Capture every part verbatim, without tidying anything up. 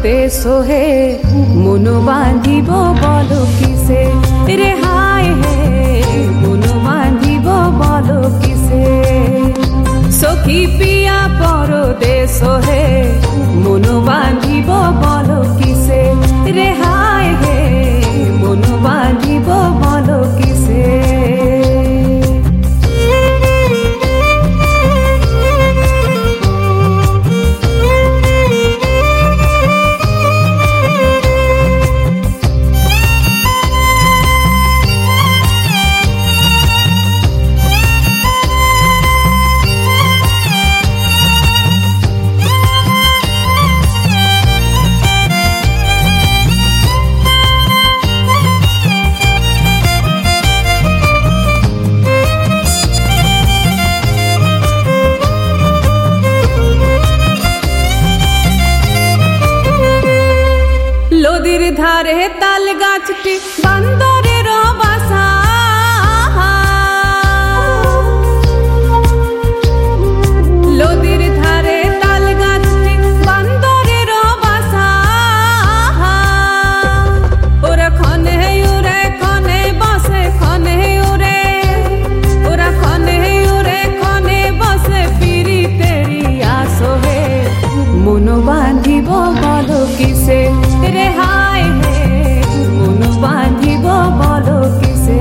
देश हे मन बांधिब बलो किसे रे हाय हे मन बांधिब बलो किसे सखी पिया परदेश हे मन बांधिब बलो किसे रे हाय हे मन बांधिब बलो किसे नदीर धारे ताल गाछटी बांदरेर बासा नदीर धारे ताल गाछटी बांदरेर बासा ओरा खने उड़े खने बसे खने उड़े ओरा खने उड़े खने बसे पिरी तेरी आसो हे मन बांधिब बलो किसे रे हाय हे मन बांधिब बलो किसे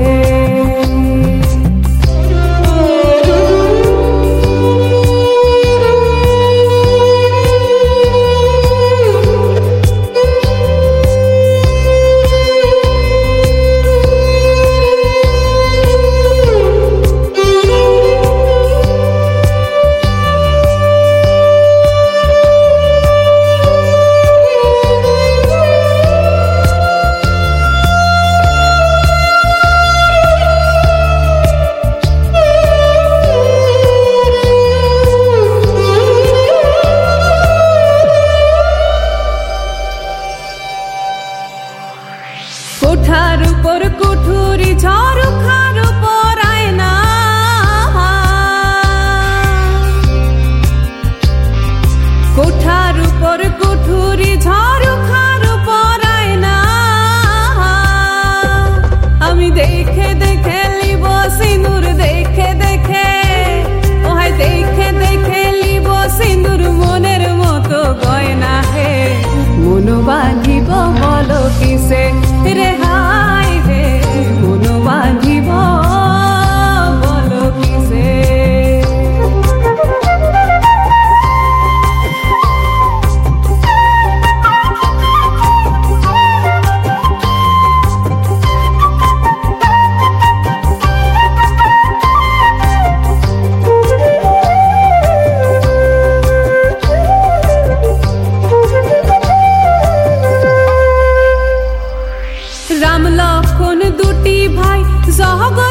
कोठार ऊपर कुठुरी झरू खार ऊपर आयना कोठार ऊपर कुठुरी झरू खार ऊपर आयना आमी देखे देखे लिब सिंदूर देखे देखे ओहाय देखे देखे लिब सिंदूर मनेर मतो गयना हे मन बांधिब बलो किसे रे हाय हे मन बांधिब बलो किसे राम लखन दुटी भाई जग